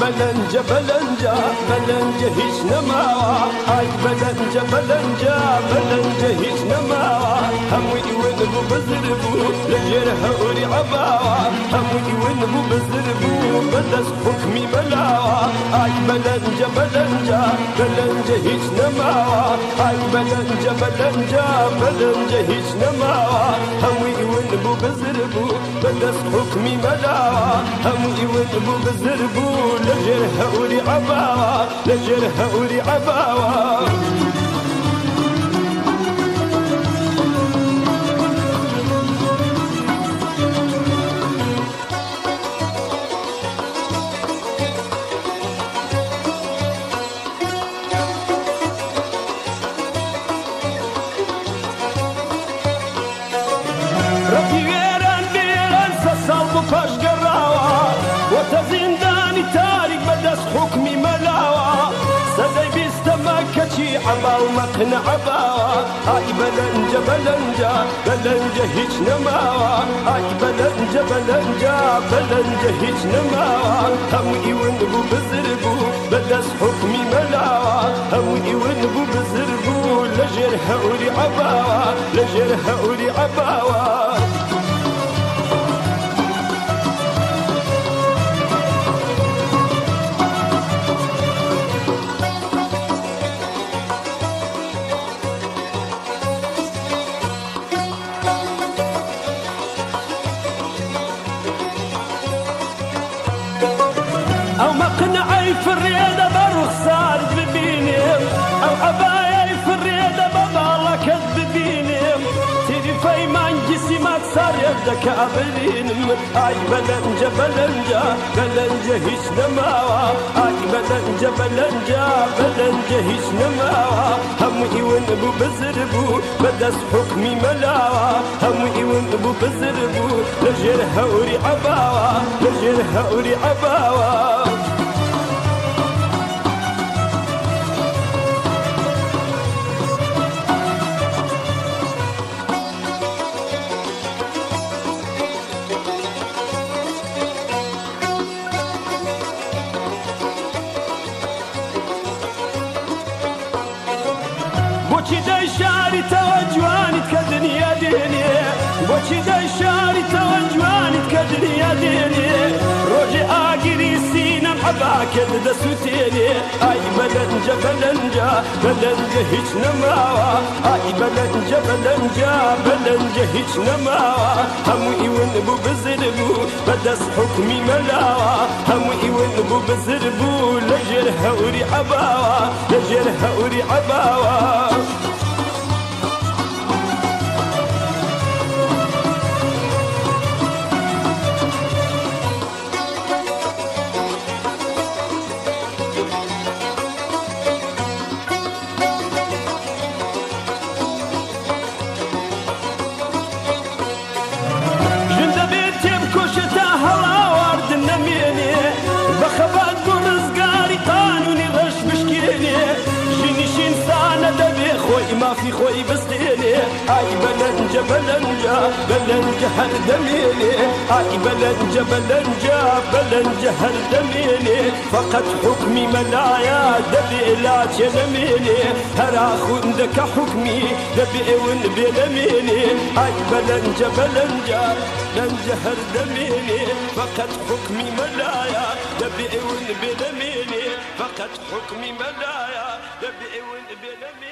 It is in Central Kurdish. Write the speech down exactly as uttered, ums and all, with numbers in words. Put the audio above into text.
بلنجا بلنجا بلنجا هيش نماوا اي بلنجا بلنجا بلنجا هيش نماوا همي ونبو بزربو لجرها وري عباوا همي ونبو بزربو بدس حكمي ملاوا اي بلنجا بلنجا بلنجا هيش نماوا اي بلنجا بلنجا بلنجا هيش نماوا همي ونبو بزربو بدس حكمي ملاوا همي ونبو بزربو لجرها وري عباوا لجرها وري عباوا حكمي ملاوا سدي بيستمكتشي عبا ومقنع عباوا هاي بلنجا بلنجا بلنجا هيج نماوا هاي بلنجا بلنجا بلنجا هيج نماوا همي ونبو بزربو بدس حكمي ملاوا همي ونبو بزربو لجرها ولي عباوا لجرها ولي عباوا أو مقنعي في الريادة بروخ صار ببيني أو عبايا في الريادة ببالا كذب بيني تيري في منجسي ما تصار يبدك أبلين أي بلنجا بلنجا بلنجا هيش نماوا أي بلنجا بلنجا بلنجا هيش نماوا همي ونبو بزربو بدس حكمي ملاوا همي ونبو بزربو لجرها وري عباوا لجرها وري عباوا بوچی دای شاری توجوانیت که دنیا دینی بوچی دای شاری توجوانیت که دنیا دینی روج آگیری سینم عباکت دسوتینی ای بلنجا بلنجا بلنجا هیچ نماوا ای بلنجا بلنجا بلنجا هیچ نماوا هموی ونبو بزربو بدس حکمی ملاوا هموی ونبو بزربو لجرها وري عباوا لجرها وري عباوا بخبات برزقاري قانوني غش بشكيني جينيش إنسانة دبي خوي ما في خوي بستيني أي بلنجا بلنجا بلنجا هردميني أي بلنجا بلنجا بلنجا هردميني فقط حكمي ملايا دبي لا تلميني هراخو عندك حكمي دبي ونبي لميني أي بلنجا بلنجا بلنجا هردميني فقط حكمي ملايا دبي ونبي لميني فقط حكمي ملايا دبي ونبي لميني